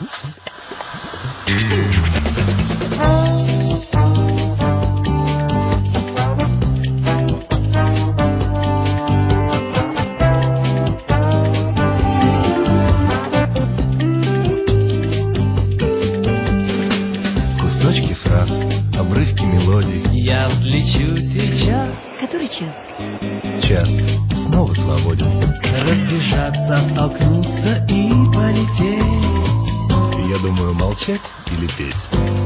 Кусочки фраз, обрывки мелодий. Я взлечу сейчас. Который час? Час. Снова свободен. Разбежаться, оттолкнуться и полететь. Я думаю, молчать или петь.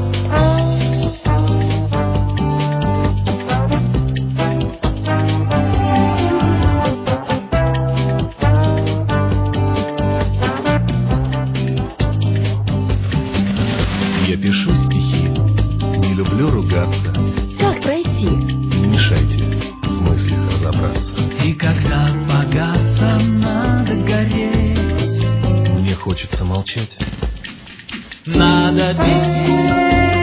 Я пишу стихи, не люблю ругаться. Как пройти? Не мешайте в мыслях разобраться. И когда погаса, надо гореть. Мне хочется молчать. Надо петь.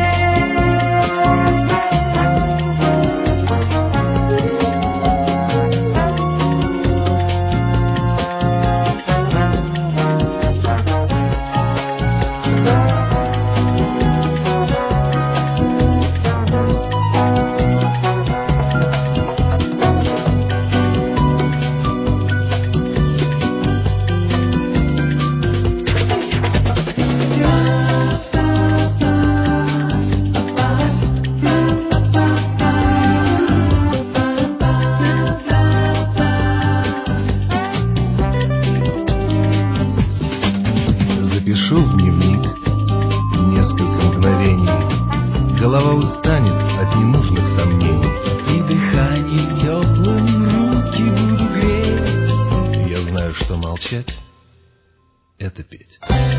Запишу в дневник несколько мгновений. Голова устанет от ненужных сомнений. И дыханием теплым руки буду греть. Я знаю, что молчать — это петь.